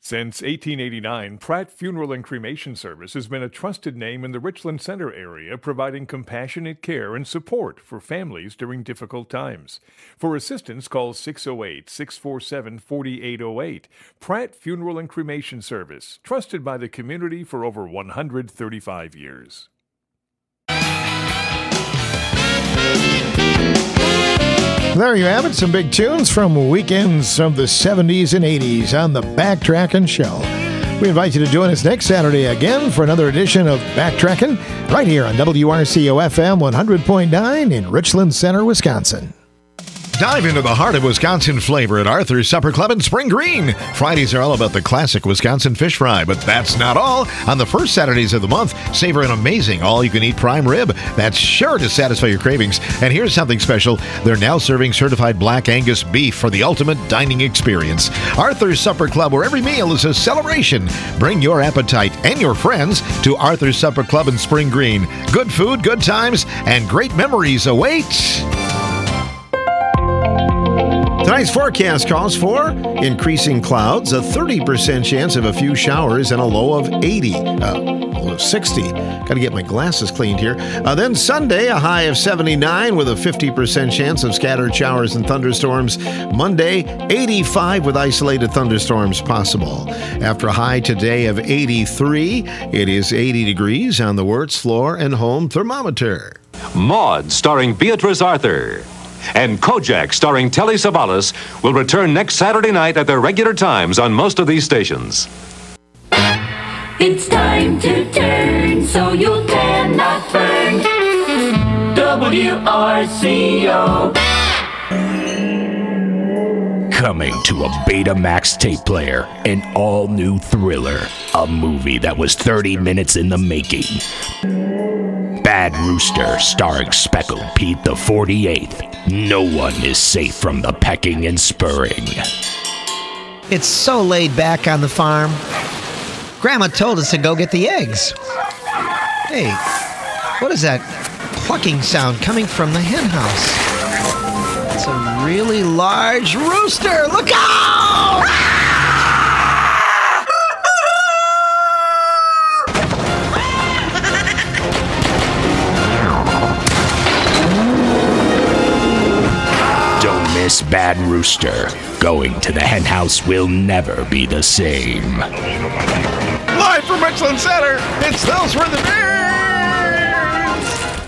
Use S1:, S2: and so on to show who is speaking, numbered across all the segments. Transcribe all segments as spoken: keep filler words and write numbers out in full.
S1: Since eighteen eighty-nine, Pratt Funeral and Cremation Service has been a trusted name in the Richland Center area, providing compassionate care and support for families during difficult times. For assistance, call six oh eight, six four seven, four eight oh eight. Pratt Funeral and Cremation Service, trusted by the community for over one hundred thirty-five years.
S2: There you have it, some big tunes from weekends of the seventies and eighties on the Backtrackin' Show. We invite you to join us next Saturday again for another edition of Backtrackin' right here on W R C O F M one hundred point nine in Richland Center, Wisconsin. Dive into the heart of Wisconsin flavor at Arthur's Supper Club in Spring Green. Fridays are all about the classic Wisconsin fish fry, but that's not all. On the first Saturdays of the month, savor an amazing all-you-can-eat prime rib that's sure to satisfy your cravings. And here's something special. They're now serving certified Black Angus beef for the ultimate dining experience. Arthur's Supper Club, where every meal is a celebration. Bring your appetite and your friends to Arthur's Supper Club in Spring Green. Good food, good times, and great memories await. Tonight's forecast calls for increasing clouds, a thirty percent chance of a few showers, and a low of eighty, uh, low of sixty. Got to get my glasses cleaned here. Uh, then Sunday, a high of seventy-nine with a fifty percent chance of scattered showers and thunderstorms. Monday, eighty-five with isolated thunderstorms possible. After a high today of eighty-three, it is eighty degrees on the Wirtz floor and home thermometer.
S3: Maude, starring Beatrice Arthur, and Kojak, starring Telly Savalas, will return next Saturday night at their regular times on most of these stations.
S4: It's time to turn so you cannot burn. W R C O.
S5: Coming to a Betamax tape player, an all-new thriller, a movie that was thirty minutes in the making. Bad Rooster, starring Speckled Pete the forty-eighth. No one is safe from the pecking and spurring.
S6: It's so laid back on the farm. Grandma told us to go get the eggs. Hey, what is that clucking sound coming from the hen house? It's a really large rooster. Look out!
S5: Miss Bad Rooster. Going to the hen house will never be the same.
S2: Live from Richland Center, it's Those Were the Days!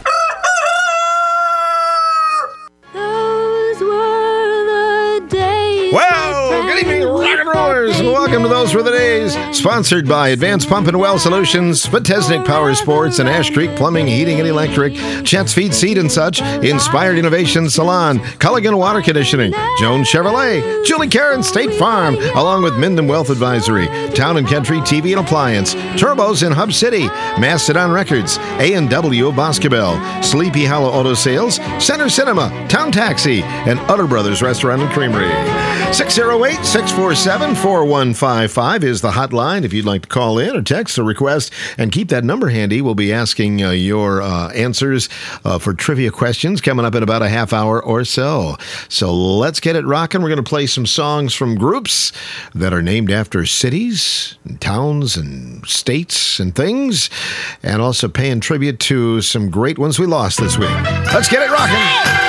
S7: Those were the days.
S2: Well, good evening, rock and rollers, and welcome to Those Were the Days, sponsored by Advanced Pump and Well Solutions, Vatesnik Power Sports, and Ash Creek Plumbing, Heating, and Electric, Chet's Feed, Seed and Such, Inspired Innovation Salon, Culligan Water Conditioning, Jones Chevrolet, Julie Karen State Farm, along with Minden Wealth Advisory, Town and Country T V and Appliance, Turbos in Hub City, Mastodon Records, A and W of Boscobel, Sleepy Hollow Auto Sales, Center Cinema, Town Taxi, and Utter Brothers Restaurant and Creamery. six oh eight, six four seven, four one five five is the hotline if you'd like to call in or text or request, and keep that number handy. We'll be asking uh, your uh, answers uh, for trivia questions coming up in about a half hour or so. So let's get it rocking. We're going to play some songs from groups that are named after cities, and towns, and states and things, and also paying tribute to some great ones we lost this week. Let's get it rocking.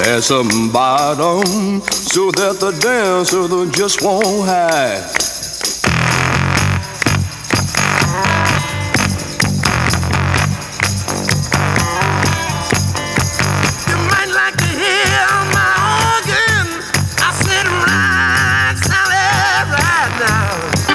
S8: Add some bottom so that the dancer just won't hide. You might like to hear my organ. I sit right solid right now.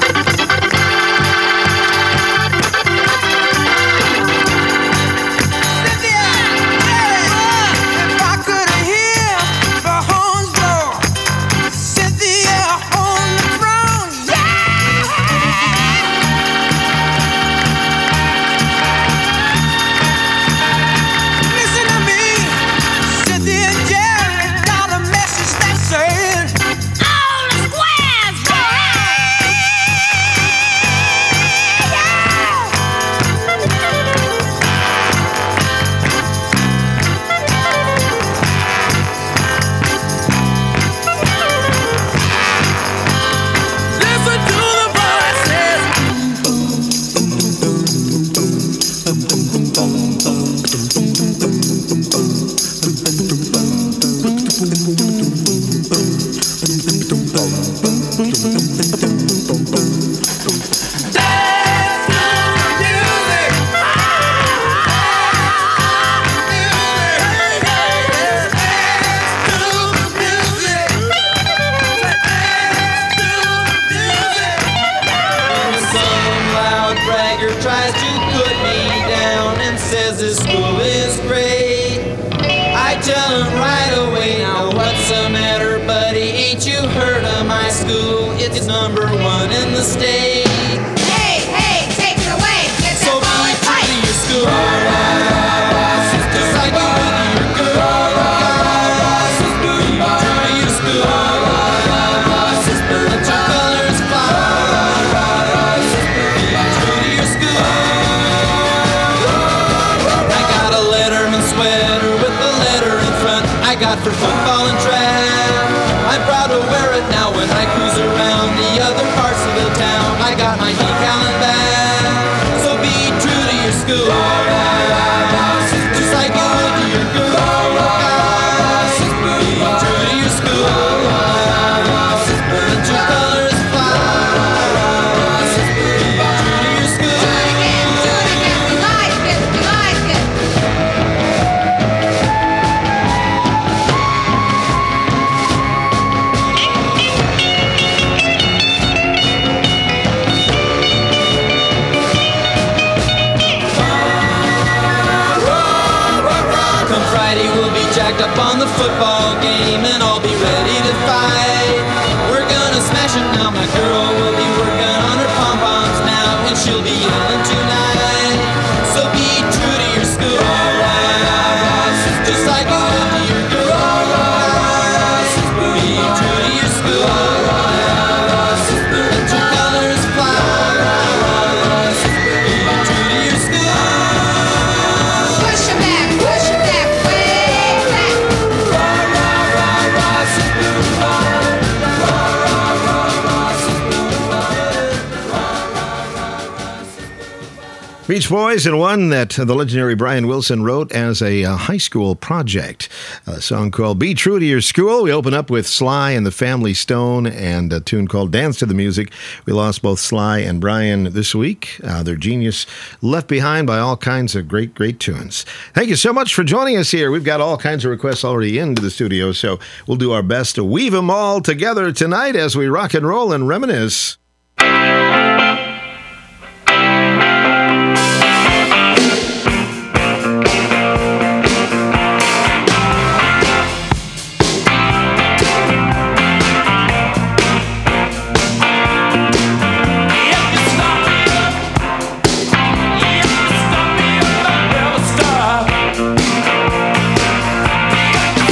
S2: Beach Boys, and one that the legendary Brian Wilson wrote as a uh, high school project. A song called Be True to Your School. We open up with Sly and the Family Stone and a tune called Dance to the Music. We lost both Sly and Brian this week. Uh, their genius left behind by all kinds of great, great tunes. Thank you so much for joining us here. We've got all kinds of requests already into the studio, so we'll do our best to weave them all together tonight as we rock and roll and reminisce.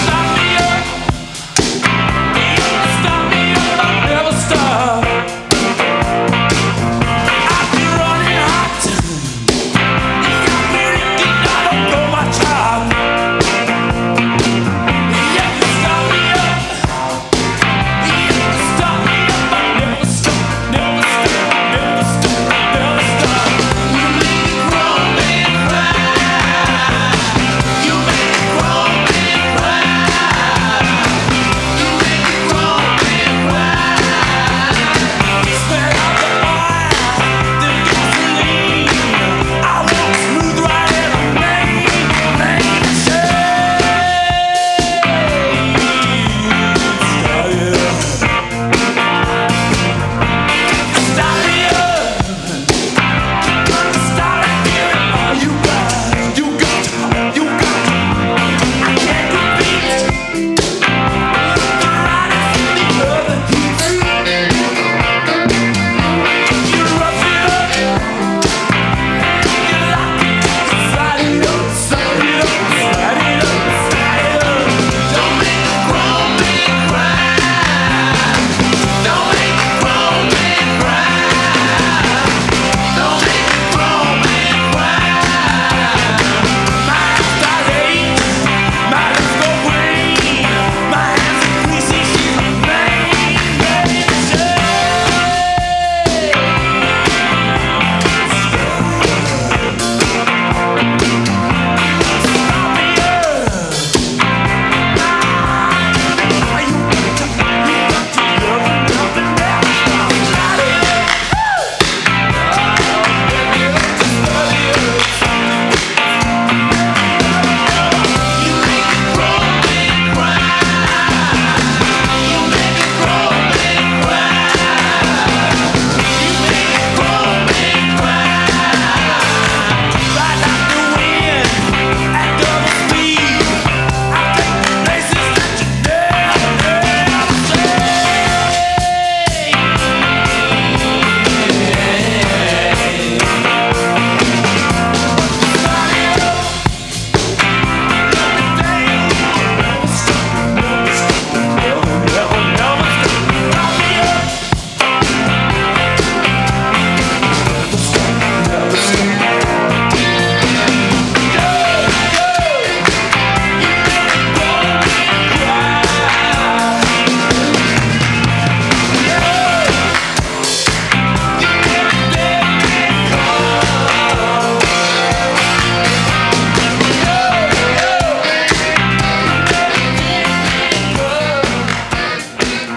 S9: Stop me up, I'll never stop.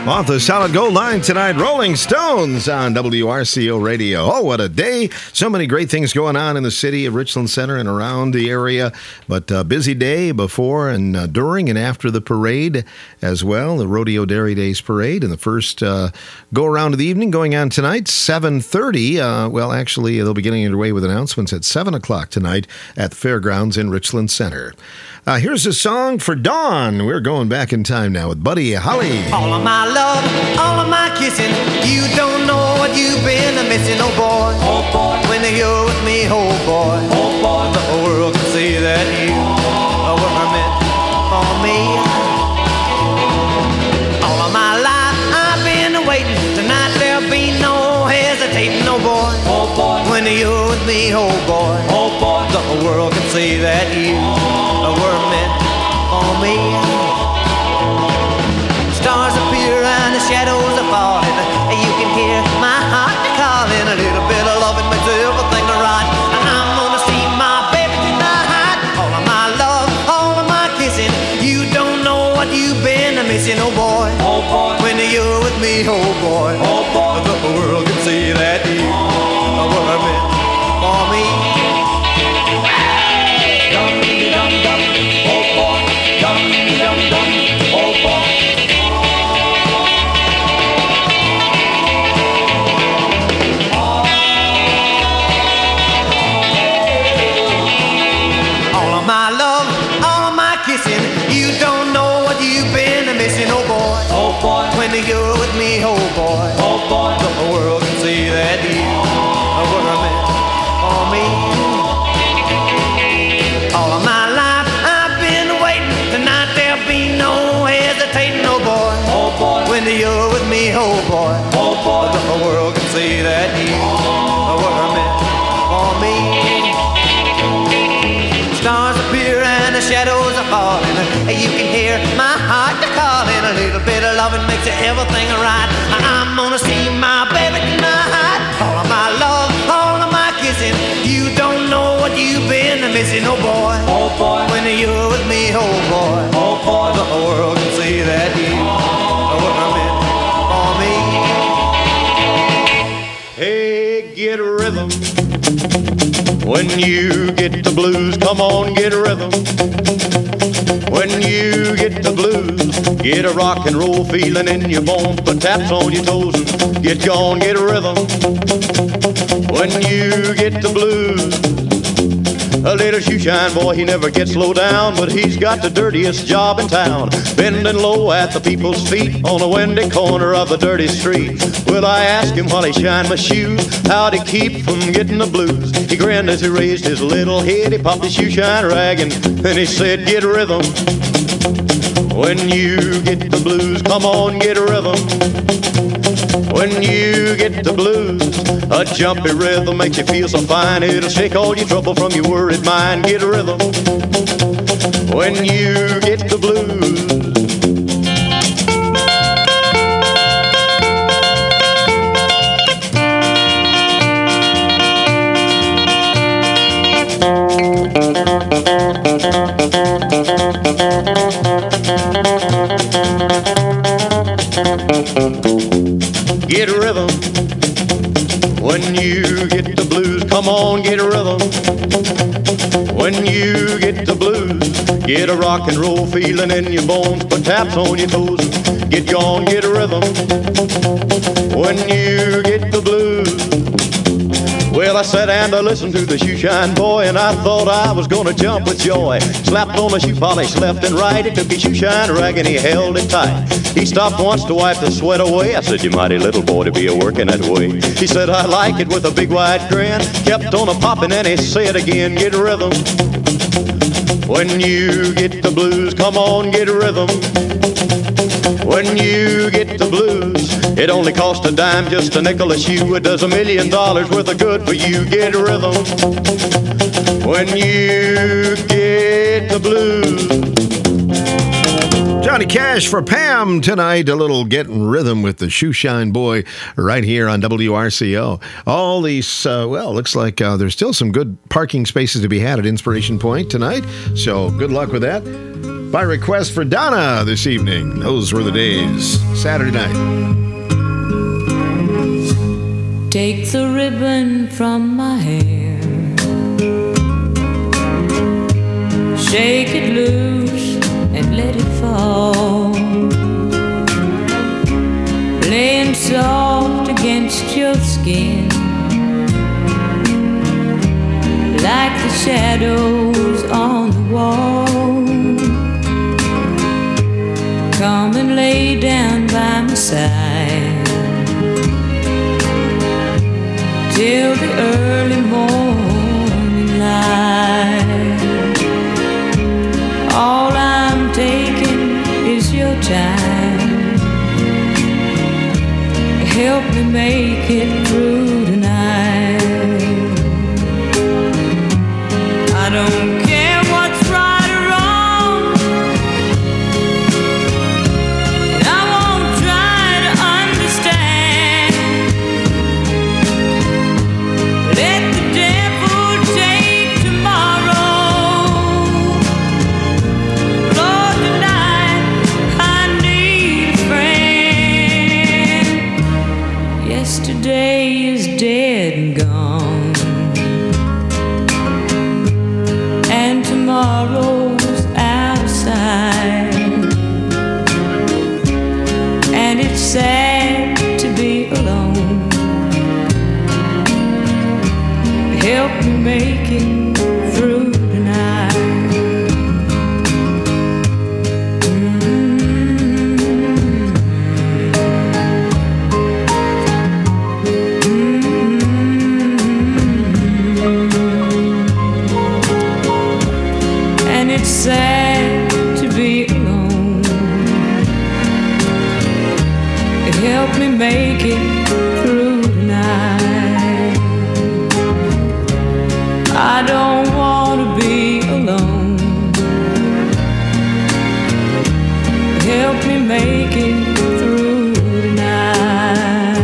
S2: Off the Solid Gold Line tonight, Rolling Stones on W R C O Radio. Oh, what a day. So many great things going on in the city of Richland Center and around the area. But a busy day before and uh, during and after the parade as well, the Rodeo Dairy Days Parade. And the first uh, go-around of the evening going on tonight, seven thirty. Uh, well, actually, they'll be getting underway with announcements at seven o'clock tonight at the Fairgrounds in Richland Center. Uh, here's a song for Dawn. We're going back in time now with Buddy Holly.
S8: All of my love, all of my kissing, you don't know what you've been missing, oh boy. Oh boy. When you're with me, oh boy. Oh boy. The whole world can see that you were meant for me. All of my life I've been waiting. Tonight there'll be no hesitating, oh boy. Oh boy. When you're with me, oh boy. Oh boy. The whole world can see that you were meant for me. Stars appear and the shadows are falling. You can hear my heart calling. A little bit of loving makes everything right. And I'm gonna see my baby tonight. All of my love, all of my kissing. You don't know what you've been missing, oh boy. Oh boy. When you're with me, oh boy. Oh boy. The world can see that you were meant for me. When you're with me, oh boy, oh boy, the whole world can see that you were meant for me. All of my life I've been waiting. Tonight there'll be no hesitating, oh boy, oh boy. When you're with me, oh boy, oh boy, the whole world can see that you were meant for me. Stars appear and the shadows are falling. You can hear my heart calling. A little bit of loving makes everything right. I'm gonna see my baby tonight. All of my love, all of my kissing. You don't know what you've been missing, oh boy. Oh boy. When you're with me, oh boy. Oh boy. The whole world can see that you were meant for me.
S9: Hey, get a rhythm. When you get the blues, come on, get a rhythm. When you get the blues, get a rock and roll feeling in your bones, put taps on your toes and get gone, get a rhythm. When you get the blues, a little shoeshine boy, he never gets low down, but he's got the dirtiest job in town, bending low at the people's feet on a windy corner of the dirty street. Well, I asked him while he shined my shoes, how'd he keep from getting the blues? He grinned as he raised his little head, he popped his shoeshine rag and then he said, get a rhythm. When you get the blues, come on, get a rhythm. When you get the blues, a jumpy rhythm makes you feel so fine. It'll shake all your trouble from your worried mind. Get a rhythm. When you get the blues. Get a rhythm. When you get the blues, come on, get a rhythm. When you get the blues, get a rock and roll feeling in your bones, put taps on your toes, get gone, get a rhythm. When you get the blues. Well, I sat and I listened to the shoeshine boy, and I thought I was gonna jump with joy. Slapped on the shoe polish left and right. He took his shoeshine rag and he held it tight. He stopped once to wipe the sweat away. I said, you mighty little boy to be a working that way. He said, I like it with a big wide grin. Kept on a popping and he said again, get a rhythm. When you get the blues, come on, get a rhythm. When you get the blues, it only costs a dime, just a nickel a shoe. It does a million dollars worth of good for you. Get a rhythm. When you get the blues.
S2: Johnny Cash for Pam tonight. A little getting rhythm with the Shoeshine Boy right here on W R C O. All these, uh, well, looks like uh, there's still some good parking spaces to be had at Inspiration Point tonight. So good luck with that. by request for Donna this evening. Those were the days. Saturday night.
S7: Take the ribbon from my hair, shake it loose and let it fall, laying soft against your skin, like the shadows on the wall. Come and lay down by my side till the early morning light. All I'm taking is your time. Help me make it through tonight. I don't care what's right or wrong, and I won't try to understand. Let the devil take tomorrow. Lord, tonight I need a friend. Yesterday is dead and gone, and tomorrow's out of sight. And it's sad to be alone. Help me make it through tonight. And it's sad to be alone. Help me make it through tonight. I don't want to be alone. Help me make it through tonight.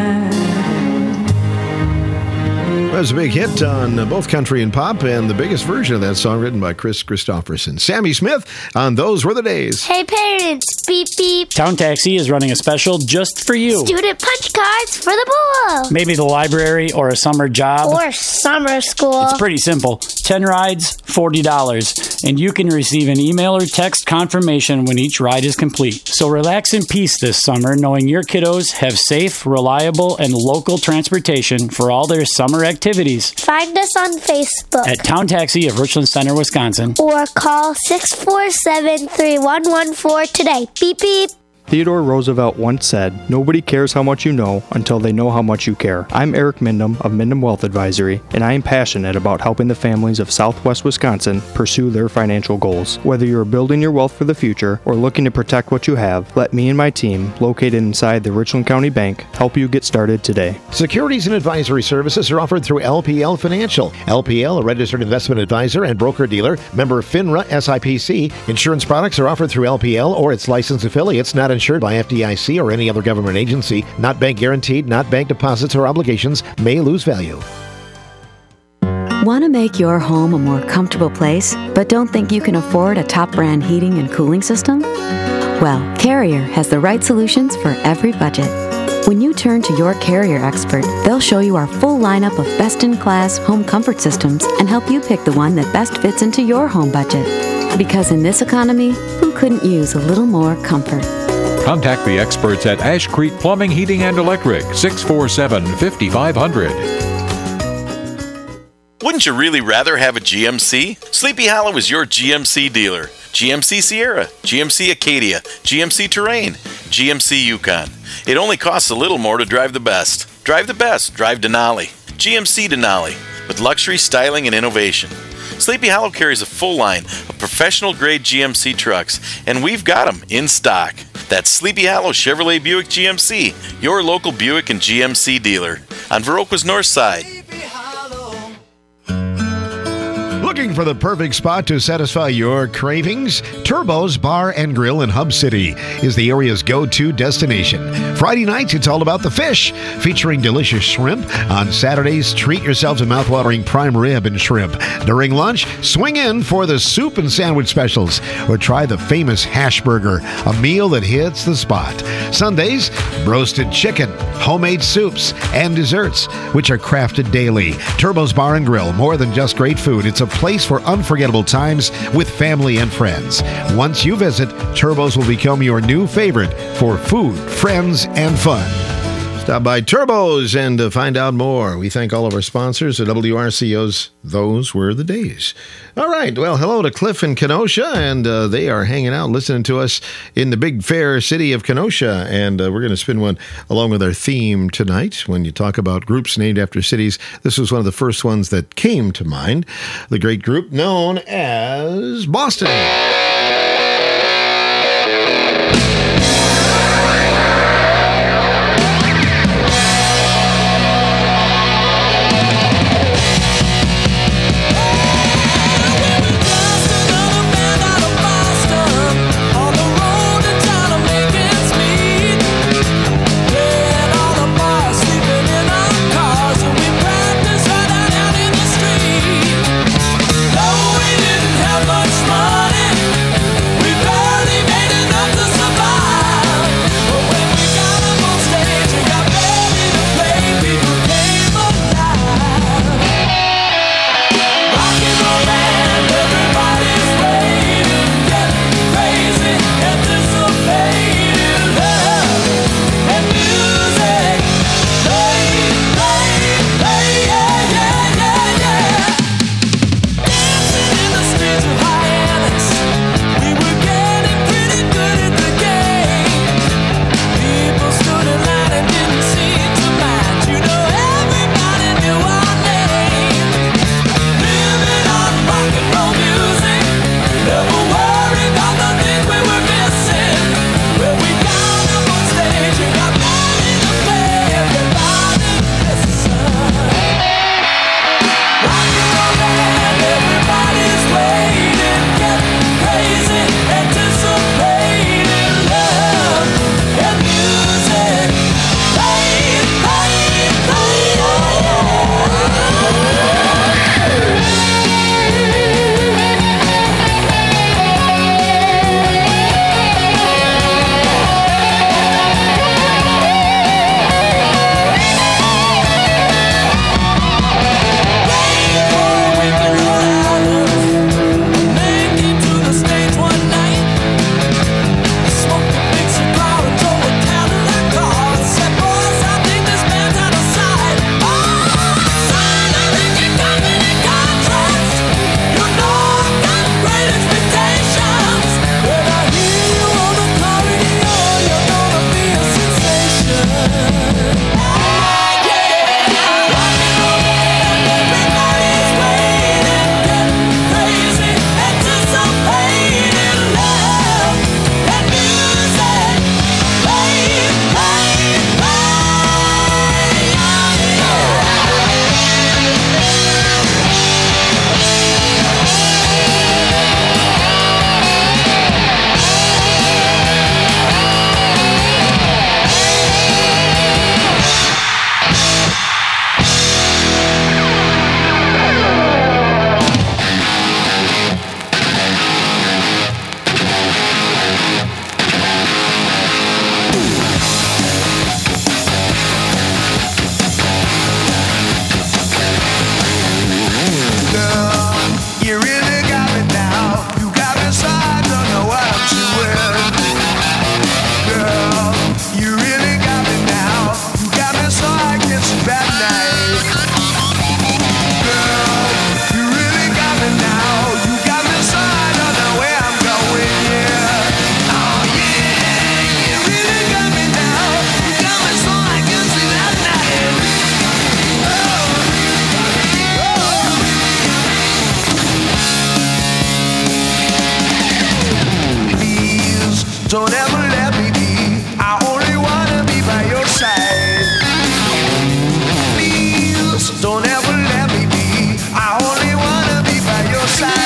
S2: That was a big hit on uh, both country and pop, and the biggest version of that song written by Chris Christopherson. Sammy Smith on Those Were the Days.
S10: Hey parents, beep beep.
S11: Town Taxi is running a special just for you.
S10: Student punch cards for the ball.
S11: Maybe the library or a summer job.
S10: Or summer school.
S11: It's pretty simple. ten rides, forty dollars. And you can receive an email or text confirmation when each ride is complete. So relax in peace this summer knowing your kiddos have safe, reliable, and local transportation for all their summer activities.
S10: Find us on Facebook
S11: At Town Taxi of Richland Center, Wisconsin.
S10: or call six four seven, three one one four today. Beep beep.
S12: Theodore Roosevelt once said, "Nobody cares how much you know until they know how much you care." I'm Eric Mindham of Mindham Wealth Advisory, and I am passionate about helping the families of Southwest Wisconsin pursue their financial goals. Whether you're building your wealth for the future or looking to protect what you have, let me and my team, located inside the Richland County Bank, help you get started today.
S2: Securities and advisory services are offered through L P L Financial. L P L, a registered investment advisor and broker-dealer, member FINRA S I P C. Insurance products are offered through L P L or its licensed affiliates, not insured by F D I C or any other government agency, not bank guaranteed, not bank deposits or obligations, may lose value.
S13: Want to make your home a more comfortable place, but don't think you can afford a top brand heating and cooling system? Well, Carrier has the right solutions for every budget. When you turn to your Carrier expert, they'll show you our full lineup of best-in-class home comfort systems and help you pick the one that best fits into your home budget. Because in this economy, who couldn't use a little more comfort?
S14: Contact the experts at Ash Creek Plumbing, Heating, and Electric, six four seven, five five zero zero.
S15: Wouldn't you really rather have a G M C? Sleepy Hollow is your G M C dealer. G M C Sierra, G M C Acadia, G M C Terrain, G M C Yukon. It only costs a little more to drive the best. Drive the best, drive Denali. G M C Denali, with luxury, styling, and innovation. Sleepy Hollow carries a full line of professional-grade G M C trucks, and we've got them in stock. That's Sleepy Hollow Chevrolet Buick G M C, your local Buick and G M C dealer on Viroqua's north side.
S2: Looking for the perfect spot to satisfy your cravings? Turbo's Bar and Grill in Hub City is the area's go-to destination. Friday nights, it's all about the fish, featuring delicious shrimp. On Saturdays, treat yourself to mouthwatering prime rib and shrimp. During lunch, swing in for the soup and sandwich specials, or try the famous hash burger, a meal that hits the spot. Sundays, roasted chicken, homemade soups, and desserts, which are crafted daily. Turbo's Bar and Grill, more than just great food. It's a place for unforgettable times with family and friends. Once you visit, Turbo's will become your new favorite for food, friends, and fun. Stop by Turbo's and uh, find out more. We thank all of our sponsors at W R C O's Those Were the Days. All right. Well, hello to Cliff and Kenosha, and uh, they are hanging out listening to us in the big fair city of Kenosha, and uh, we're going to spin one along with our theme tonight. When you talk about groups named after cities, this was one of the first ones that came to mind. The great group known as Boston.
S8: Don't ever let me be. I only wanna be by your side. Please don't ever let me be. I only wanna be by your side.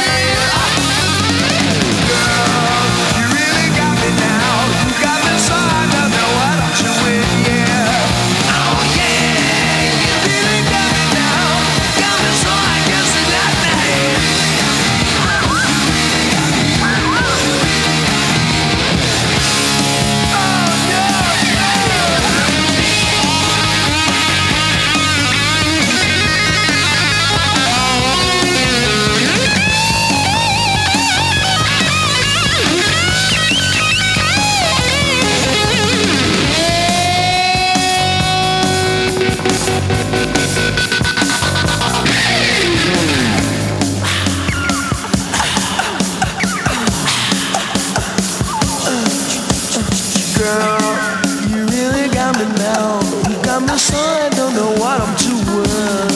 S16: Girl, you really got me now. You got me so I don't know what I'm doing.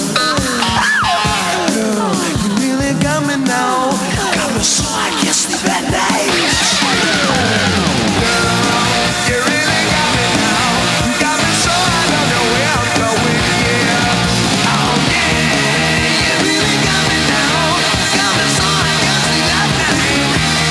S16: Girl, you really got me now. You got me so I can't sleep at night. Girl, you really got me now. You got me so I don't know where I'm going. Yeah, oh yeah, you really got me now. You got me so I can't sleep at night.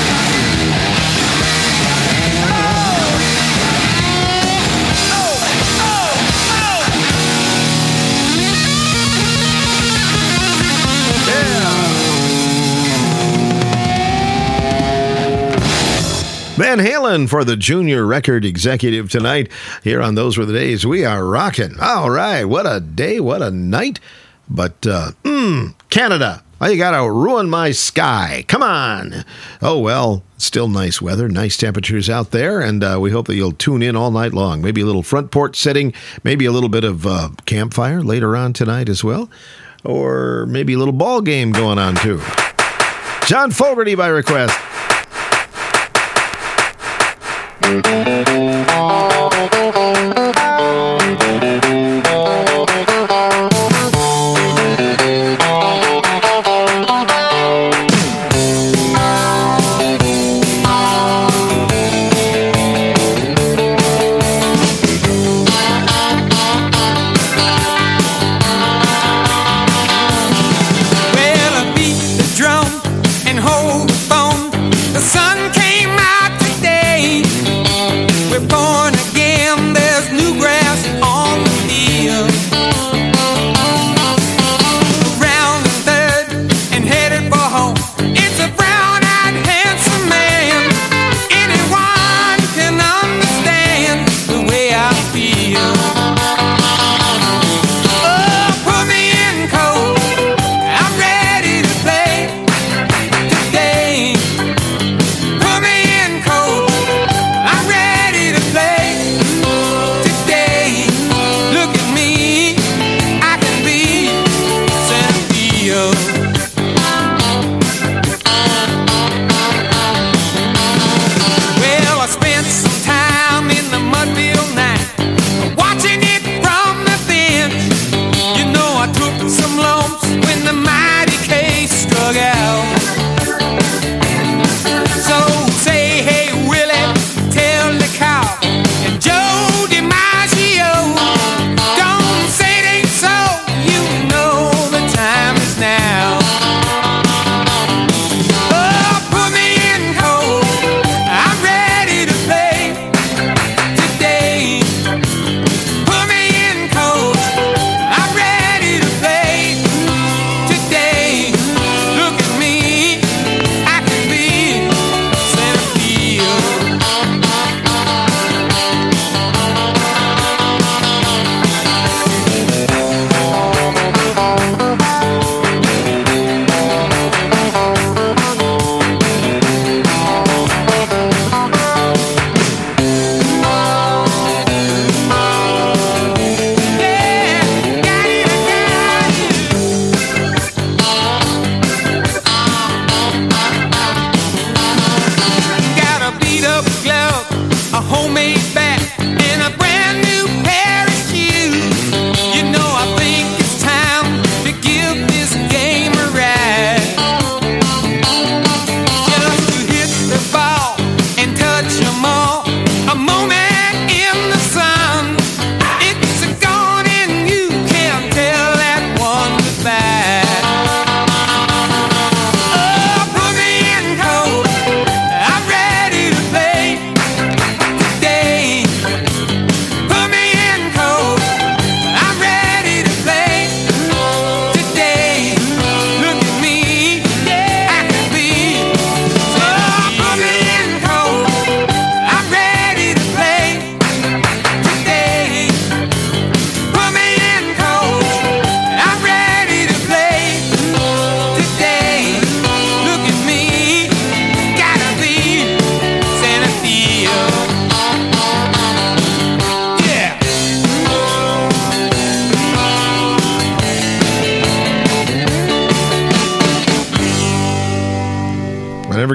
S2: Van Halen for the junior record executive tonight here on Those Were the Days. We are rocking. All right, what a day, what a night. But, uh, mm, Canada, oh, you got to ruin my sky. Come on. Oh, well, still nice weather, nice temperatures out there, and uh, we hope that you'll tune in all night long. Maybe a little front porch sitting, maybe a little bit of uh, campfire later on tonight as well, or maybe a little ball game going on too. John Fogerty by request.
S17: We're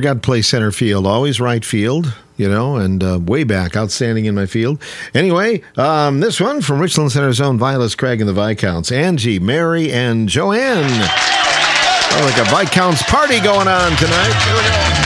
S2: got to play center field, always right field, you know, and uh, way back, outstanding in my field. Anyway, um, this one from Richland Center's own Violet Craig and the Viscounts. Angie, Mary, and Joanne. Oh, like a Viscounts party going on tonight. Here we go.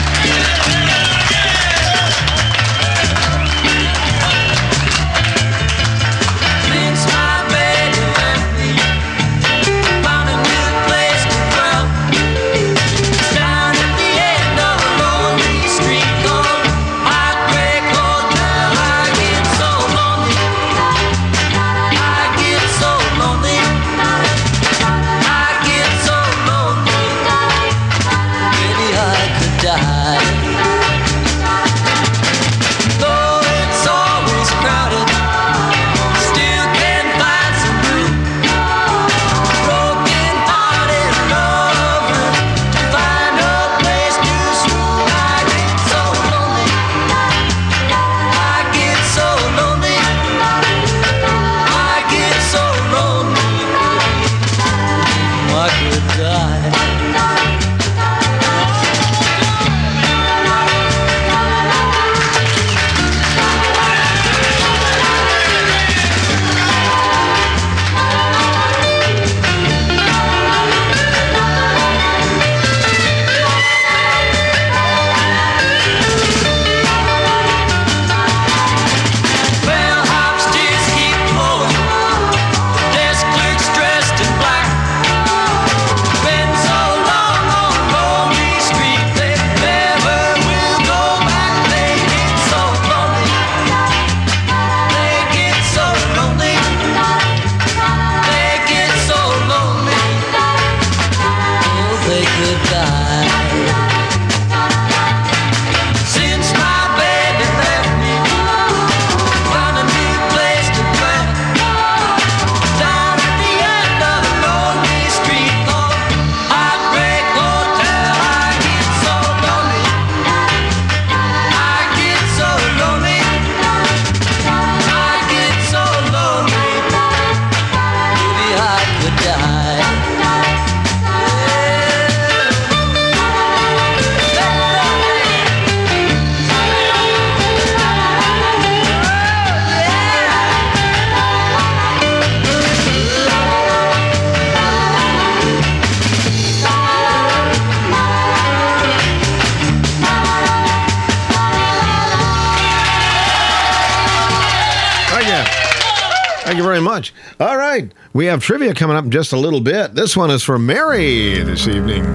S2: Thank you very much. All right. We have trivia coming up in just a little bit. This one is from Mary this evening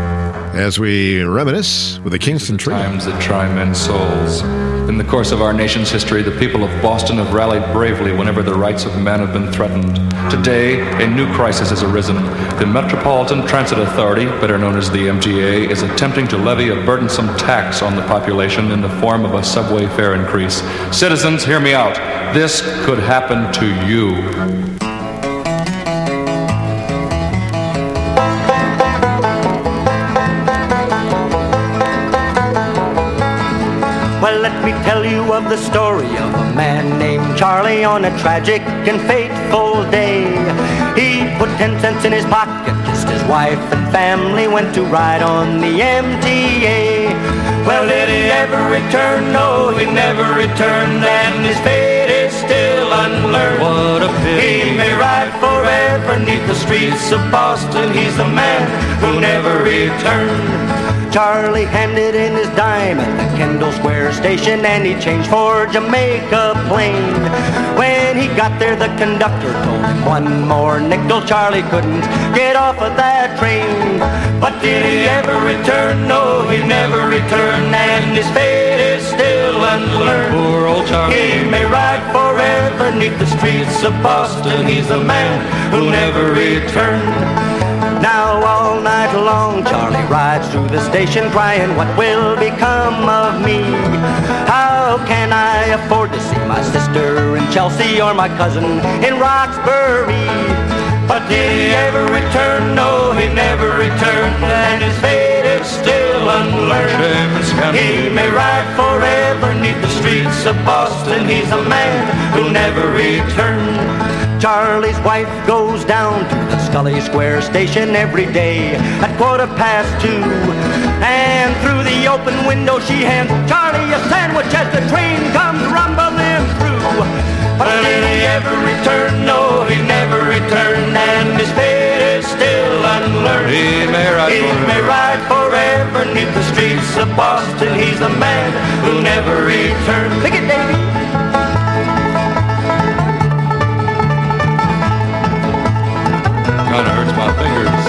S2: as we reminisce with the Kingston Trio.
S17: Times that try men's souls. In the course of our nation's history, the people of Boston have rallied bravely whenever the rights of man have been threatened. Today, a new crisis has arisen. The Metropolitan Transit Authority, better known as the M T A, is attempting to levy a burdensome tax on the population in the form of a subway fare increase. Citizens, hear me out. This could happen to you.
S8: Well, let me tell you of the story of a man named Charlie on a tragic and fateful day. He put ten cents in his pocket, kissed his wife and family, went to ride on the M T A. Well, did he ever return? No, he never returned, and his fate is still unlearned. What a pity. He may ride forever neath the streets of Boston. He's the man who never returned. Charlie handed in his dime at the Kendall Square station, and he changed for Jamaica Plain. When he got there, the conductor told him one more nickel. Charlie couldn't get off of that train. But did he ever return? No, he never returned, and his fate is still unlearned.
S17: Poor old Charlie.
S8: He may ride forever neath the streets of Boston. He's the man who never returned. Now all night long Charlie rides through the station crying, what will become of me? How can I afford to see my sister in Chelsea or my cousin in Roxbury? But did he ever return? No, he never returned, and his fate is still unlearned. He may ride forever neath the streets of Boston. He's a man who never returned. Charlie's wife goes down to the Scully Square station every day at quarter past two. And through the open window she hands Charlie a sandwich as the train comes rumbling through. But did he ever return? No, he never returned, and his fate is still unlearned.
S17: He may ride
S8: he
S17: forever.
S8: may ride forever neath the streets of Boston. He's the man who never returned. Pick it, Davy.
S17: Kinda hurts my fingers.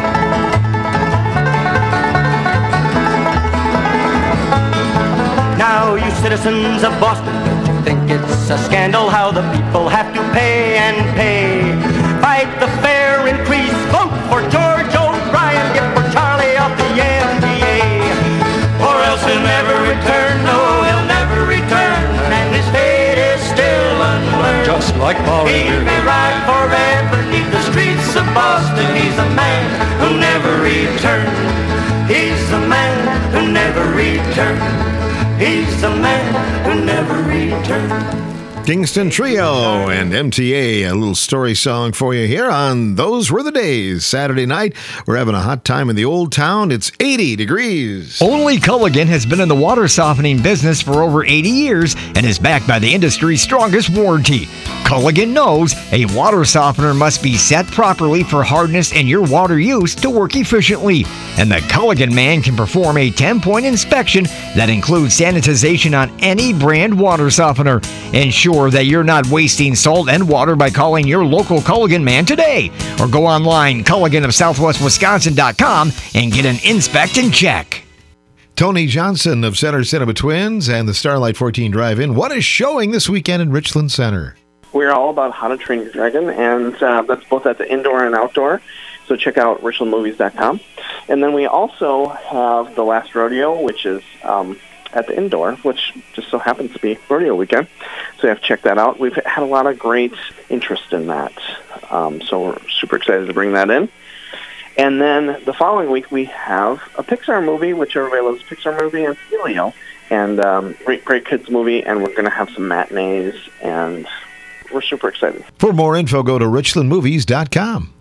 S8: Now, you citizens of Boston, don't you think it's a scandal how the people have to pay and pay? Fight the fare increase, vote for George O'Brien, get for Charlie off the M D A. Or else he'll never return, no, he'll never return, and his fate is still unlearned.
S17: Just like Paul
S8: He
S17: Revere.
S8: may ride forever neath the streets of Boston. He's a man who never returned. He's a man who never returned. He's a man who never returned.
S2: Kingston Trio and M T A, a little story song for you here on Those Were the Days. Saturday night, we're having a hot time in the Old Town. It's eighty degrees.
S18: Only Culligan has been in the water softening business for over eighty years and is backed by the industry's strongest warranty. Culligan knows a water softener must be set properly for hardness and your water use to work efficiently. And the Culligan man can perform a ten-point inspection that includes sanitization on any brand water softener. Ensure that you're not wasting salt and water by calling your local Culligan man today. Or go online, Culligan of Southwest Wisconsin dot com, and get an inspect and check.
S2: Tony Johnson of Center Cinema Twins and the Starlight fourteen Drive-In. What is showing this weekend in Richland Center?
S19: We're all about How to Train Your Dragon, and uh, that's both at the indoor and outdoor. So check out richland movies dot com. And then we also have The Last Rodeo, which is um, at the indoor, which just so happens to be rodeo weekend. So you have to check that out. We've had a lot of great interest in that. Um, so we're super excited to bring that in. And then the following week we have a Pixar movie, which everybody loves, a Pixar movie, and Helio. And um, great, great kids movie, and we're going to have some matinees, and we're super excited.
S2: For more info, go to richland movies dot com.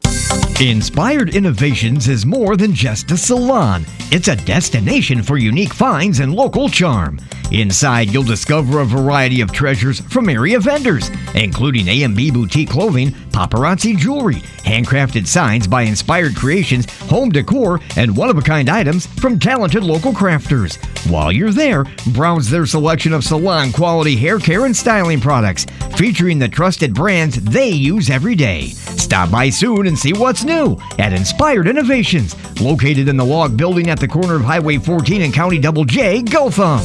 S18: Inspired Innovations is more than just a salon. It's a destination for unique finds and local charm. Inside, you'll discover a variety of treasures from area vendors, including A and B Boutique Clothing, paparazzi jewelry, handcrafted signs by Inspired Creations, home decor, and one-of-a-kind items from talented local crafters. While you're there, browse their selection of salon-quality hair care and styling products, featuring the trusted brands they use every day. Stop by soon and see what's new at Inspired Innovations, located in the log building at the corner of Highway fourteen and County Double J, Gotham.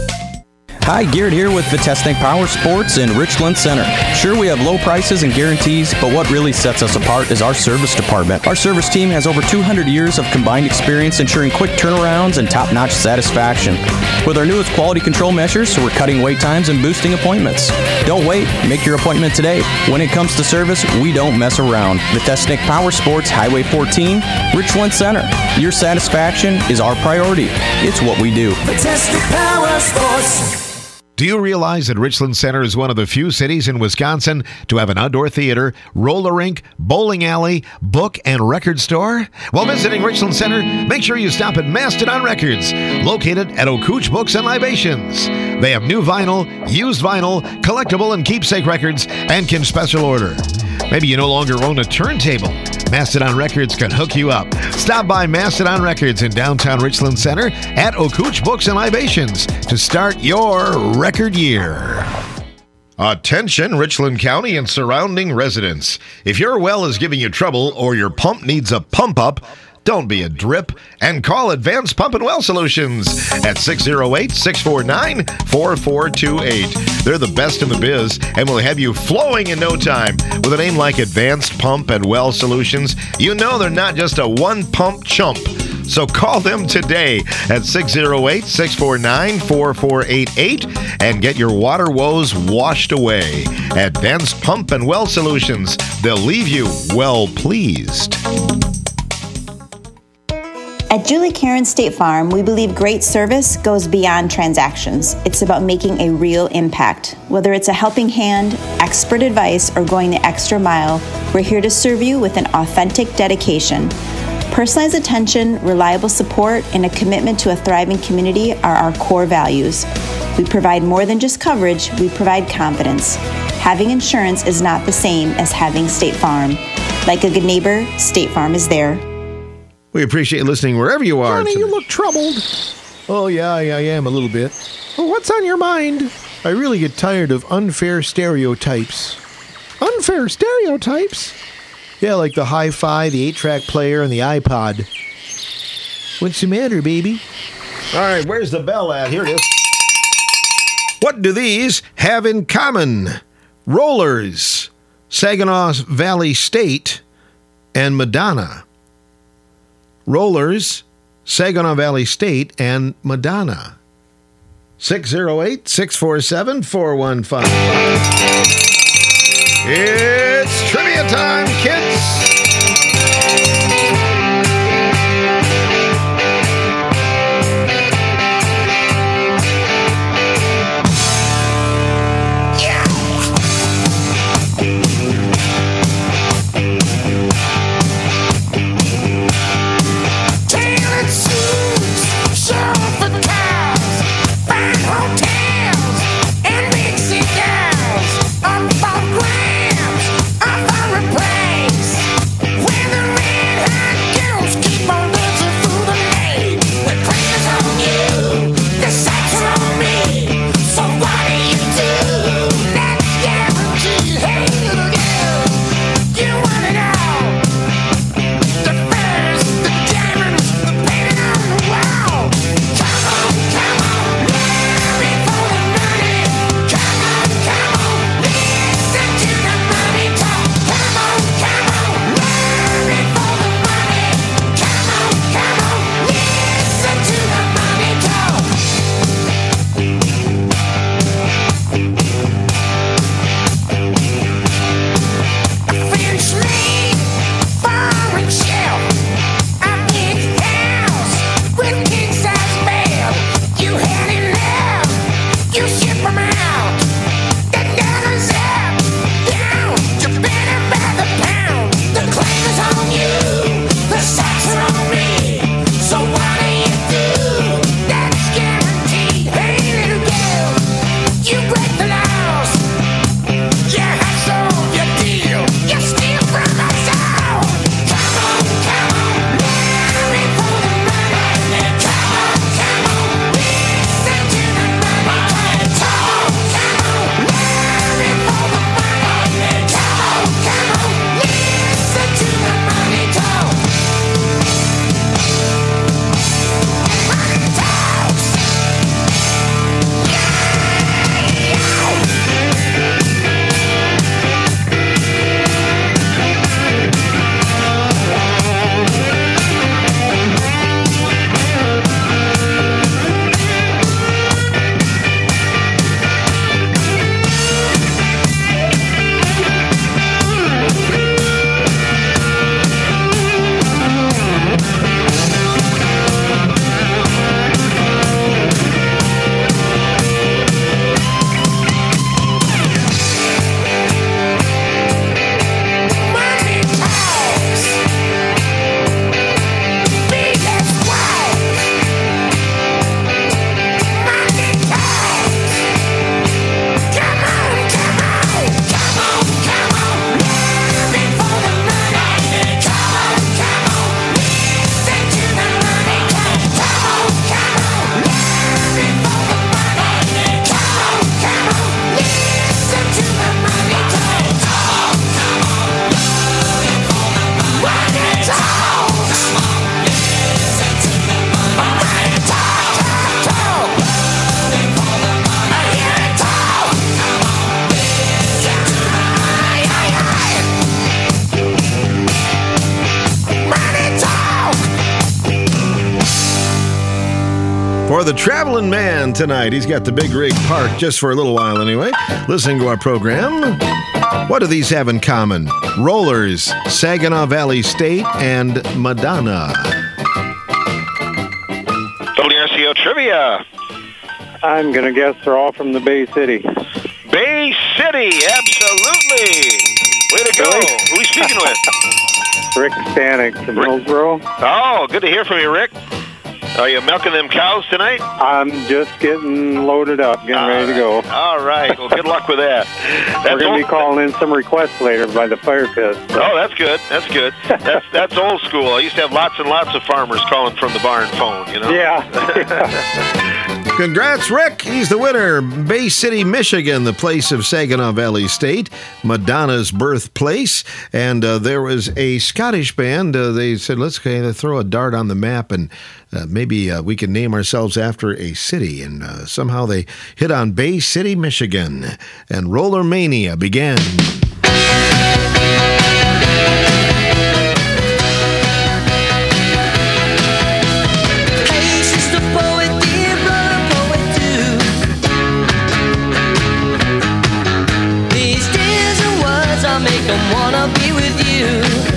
S20: Hi, Garrett here with Vitesnik Power Sports in Richland Center. Sure, we have low prices and guarantees, but what really sets us apart is our service department. Our service team has over two hundred years of combined experience ensuring quick turnarounds and top-notch satisfaction. With our newest quality control measures, we're cutting wait times and boosting appointments. Don't wait, make your appointment today. When it comes to service, we don't mess around. Vitesnik Power Sports, Highway fourteen, Richland Center. Your satisfaction is our priority. It's what we do.
S16: Vitesnik Power Sports.
S2: Do you realize that Richland Center is one of the few cities in Wisconsin to have an outdoor theater, roller rink, bowling alley, book, and record store? While visiting Richland Center, make sure you stop at Mastodon Records, located at O'Cooch Books and Libations. They have new vinyl, used vinyl, collectible and keepsake records, and can special order. Maybe you no longer own a turntable. Mastodon Records can hook you up. Stop by Mastodon Records in downtown Richland Center at O'Cooch Books and Libations to start your record year. Attention, Richland County and surrounding residents. If your well is giving you trouble or your pump needs a pump up, don't be a drip and call Advanced Pump and Well Solutions at six oh eight, six four nine, four four two eight. They're the best in the biz and will have you flowing in no time. With a name like Advanced Pump and Well Solutions, you know they're not just a one-pump chump. So call them today at six oh eight, six four nine, four four eight eight and get your water woes washed away. Advanced Pump and Well Solutions. They'll leave you well pleased.
S21: At Julie Karen State Farm, we believe great service goes beyond transactions. It's about making a real impact. Whether it's a helping hand, expert advice, or going the extra mile, we're here to serve you with an authentic dedication. Personalized attention, reliable support, and a commitment to a thriving community are our core values. We provide more than just coverage, we provide confidence. Having insurance is not the same as having State Farm. Like a good neighbor, State Farm is there.
S2: We appreciate listening wherever you are.
S22: Johnny, you look troubled.
S23: Oh, yeah, I, I am a little bit.
S22: Well, what's on your mind?
S23: I really get tired of unfair stereotypes.
S22: Unfair stereotypes?
S23: Yeah, like the hi-fi, the eight-track player, and the iPod. What's the matter, baby?
S2: All right, where's the bell at? Here it is. What do these have in common? Rollers, Saginaw Valley State, and Madonna. Rollers, Saginaw Valley State, and Madonna. six oh eight, six four seven, four one five five. It's trivia time, kids! For the traveling man tonight, he's got the big rig parked just for a little while anyway, listening to our program. What do these have in common? Rollers, Saginaw Valley State, and Madonna.
S1: I'm going to guess they're all from the Bay City.
S3: Bay City, absolutely. Way to go.
S1: Really?
S3: Who are we speaking with?
S1: Rick Stanek from Hillsboro.
S3: Oh, good to hear from you, Rick. Are you milking them cows tonight?
S1: I'm just getting loaded up, getting
S3: All
S1: ready to go.
S3: All right. Well, good luck with that. That's
S1: We're going to
S3: old-
S1: be calling in some requests later by the fire pit. so.
S3: Oh, that's good. That's good. That's that's old school. I used to have lots and lots of farmers calling from the barn phone, you know?
S1: Yeah.
S2: Congrats, Rick. He's the winner. Bay City, Michigan, the place of Saginaw Valley State, Madonna's birthplace. And uh, there was a Scottish band. Uh, they said, let's kind of throw a dart on the map and uh, maybe uh, we can name ourselves after a city. And uh, somehow they hit on Bay City, Michigan. And Roller Mania began.
S16: Hey, sister poet, dear brother poet too. These tears and words, I make them wanna be with you.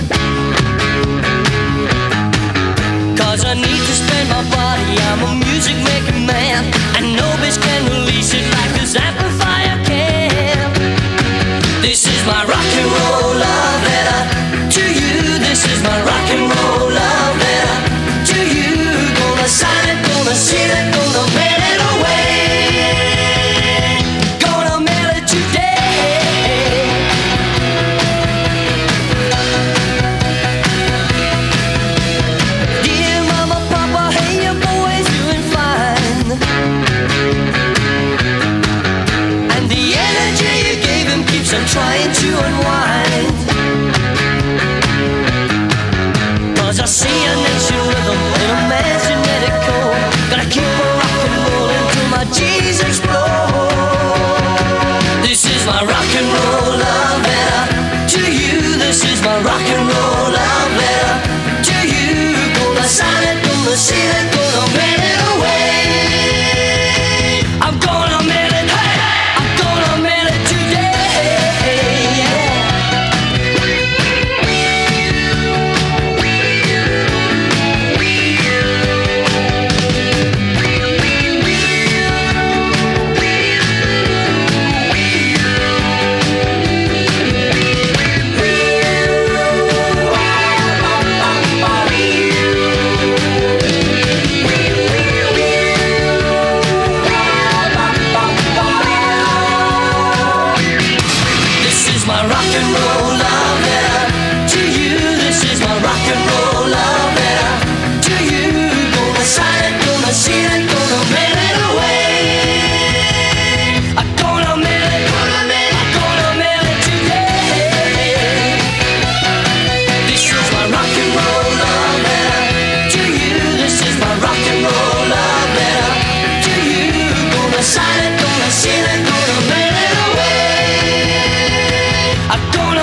S16: Cause I need to spend my body, I'm a music making man. And no bitch can release it like this amplifier can. This is my rock and roll love letter to you. This is my rock and roll love letter to you. Gonna sign it, gonna seal it, gonna mail it away. Gonna mail it today. Dear mama, papa, hey, your boy's doing fine. And the energy you gave him keeps on trying to unwind. Cause I see a nation rhythm in a man's genetic code. Gotta keep a rock and rollin' till my G's explode. This is my rock and roll love letter to you. This is my rock and roll love letter to you. Gonna sign it, gonna seal it, gonna mail it away. I'm gonna mail it, hey, I'm gonna mail it today. Yeah. This is my rock and roll love letter to you. This is my rock and roll love letter to you. Gonna sign it, gonna seal it, gonna mail it away. I'm gonna mail it, gonna mail it, gonna mail it today. This is my rock and roll love letter to you. This is my rock and roll love letter to you. Gonna sign it, gonna seal it, gonna mail it away. I'm gonna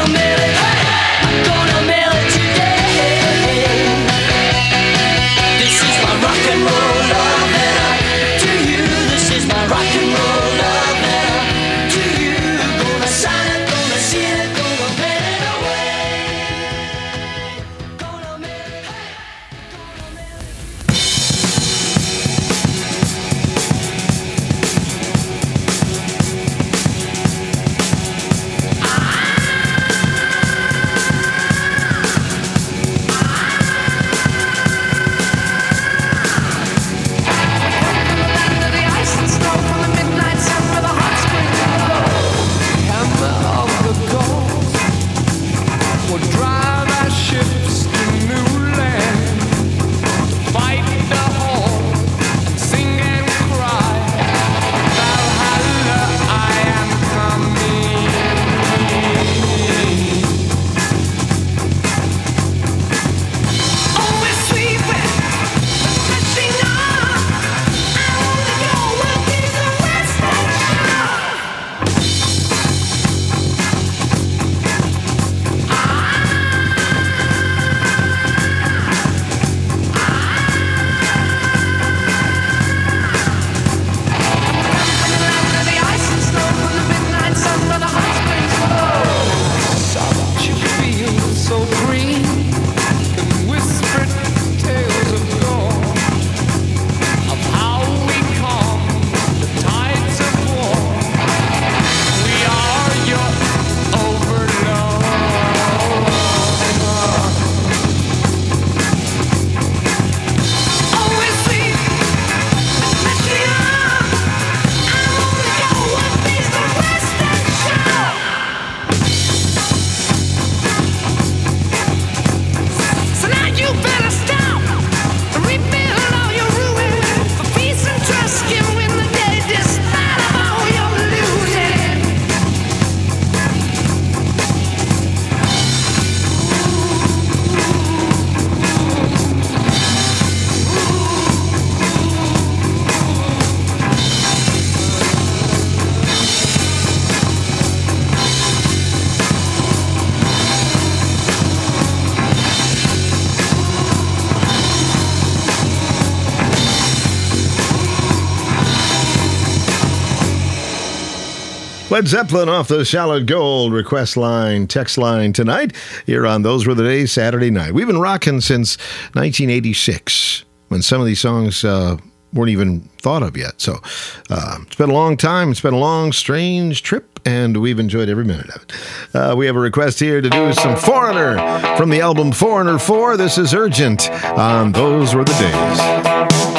S2: Led Zeppelin off the Solid Gold request line, text line tonight here on Those Were the Days Saturday night. We've been rocking since nineteen eighty-six when some of these songs uh, weren't even thought of yet. So uh, it's been a long time. It's been a long, strange trip, and we've enjoyed every minute of it. Uh, we have a request here to do some Foreigner from the album Foreigner four. This is Urgent on Those Were the Days.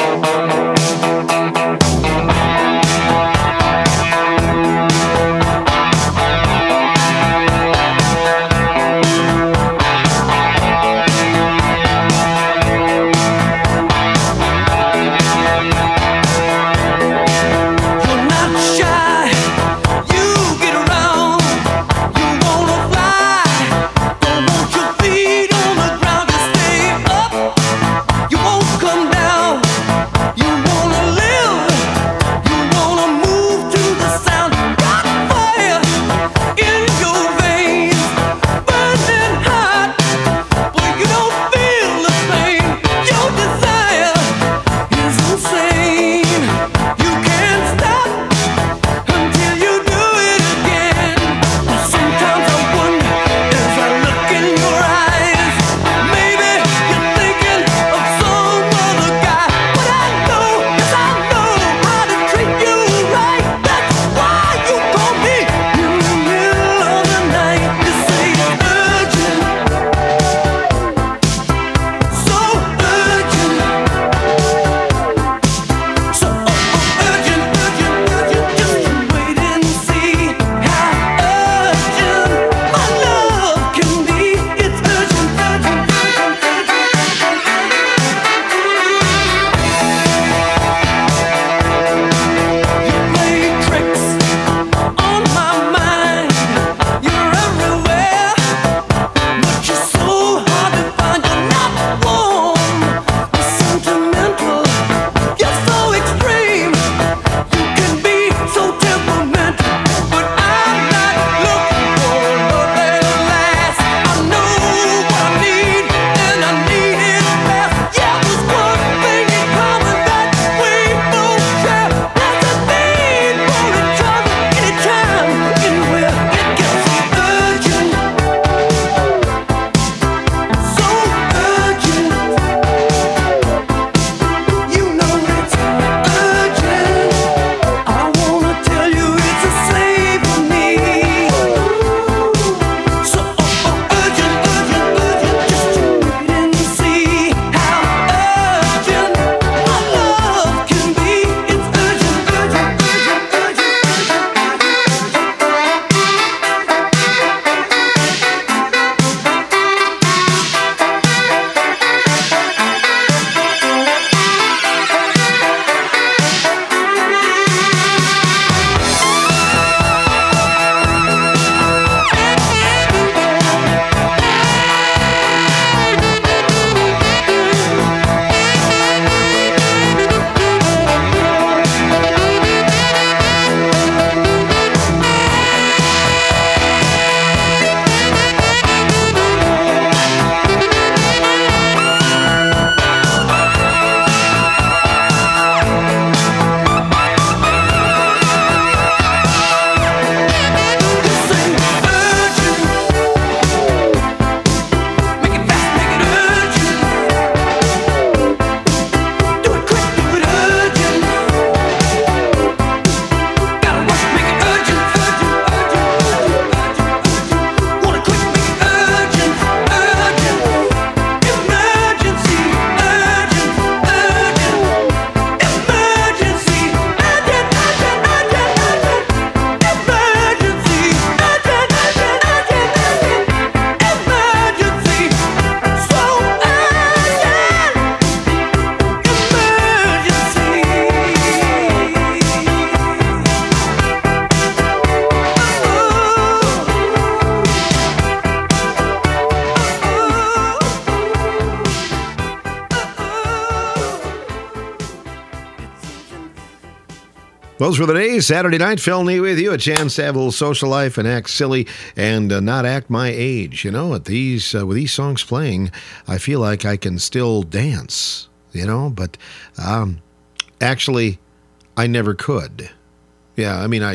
S2: Those were the days. Saturday night, Phil Nee with you. A chance to have a little social life and act silly and uh, not act my age. You know, at these uh, with these songs playing, I feel like I can still dance. You know, but um, actually, I never could. Yeah, I mean, I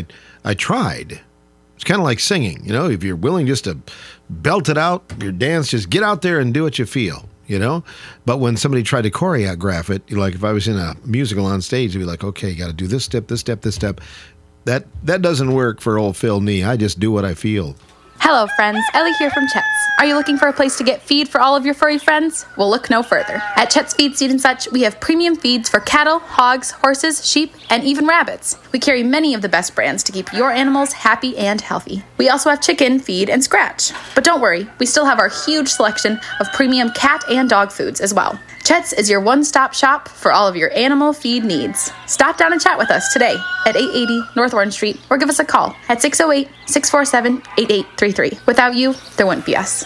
S2: I tried. It's kind of like singing, you know, if you're willing just to belt it out, your dance, just get out there and do what you feel, you know. But when somebody tried to choreograph it, like if I was in a musical on stage, it'd be like, okay, you got to do this step, this step, this step. That that doesn't work for old Phil Nee. I just do what I feel.
S4: Hello, friends. Ellie here from Chet's. Are you looking for a place to get feed for all of your furry friends? Well, look no further. At Chet's Feed, Seed and Such, we have premium feeds for cattle, hogs, horses, sheep, and even rabbits. We carry many of the best brands to keep your animals happy and healthy. We also have chicken, feed, and scratch. But don't worry, we still have our huge selection of premium cat and dog foods as well. Chet's is your one-stop shop for all of your animal feed needs. Stop down and chat with us today at eight eighty North Orange Street or give us a call at six oh eight, six four seven, eight eight three three. Without you, there wouldn't be us.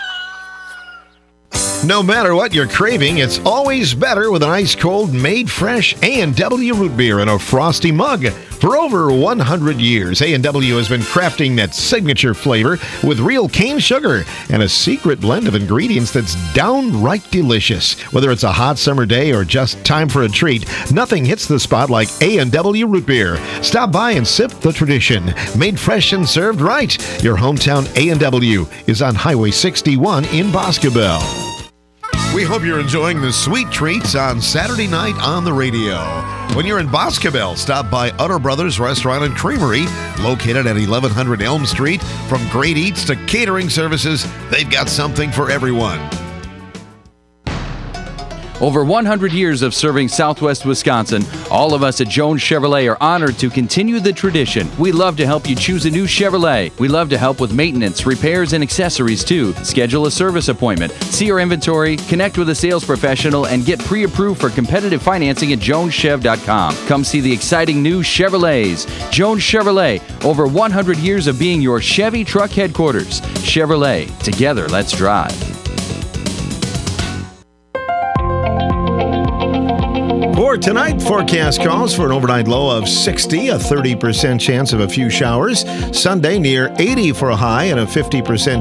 S2: No matter what you're craving, it's always better with an ice-cold, made fresh A and W root beer in a frosty mug. For over one hundred years, A and W has been crafting that signature flavor with real cane sugar and a secret blend of ingredients that's downright delicious. Whether it's a hot summer day or just time for a treat, nothing hits the spot like A and W root beer. Stop by and sip the tradition. Made fresh and served right. Your hometown A and W is on Highway sixty-one in Boscobel. We hope you're enjoying the sweet treats on Saturday night on the radio. When you're in Boscobel, stop by Utter Brothers Restaurant and Creamery, located at eleven hundred Elm Street. From great eats to catering services, they've got something for everyone.
S5: Over one hundred years of serving Southwest Wisconsin, all of us at Jones Chevrolet are honored to continue the tradition. We love to help you choose a new Chevrolet. We love to help with maintenance, repairs, and accessories too. Schedule a service appointment, see our inventory, connect with a sales professional, and get pre-approved for competitive financing at jones chev dot com. Come see the exciting new Chevrolets. Jones Chevrolet, over one hundred years of being your Chevy truck headquarters. Chevrolet, together let's drive.
S2: For tonight, forecast calls for an overnight low of sixty, a thirty percent chance of a few showers. Sunday near eighty for a high and a fifty percent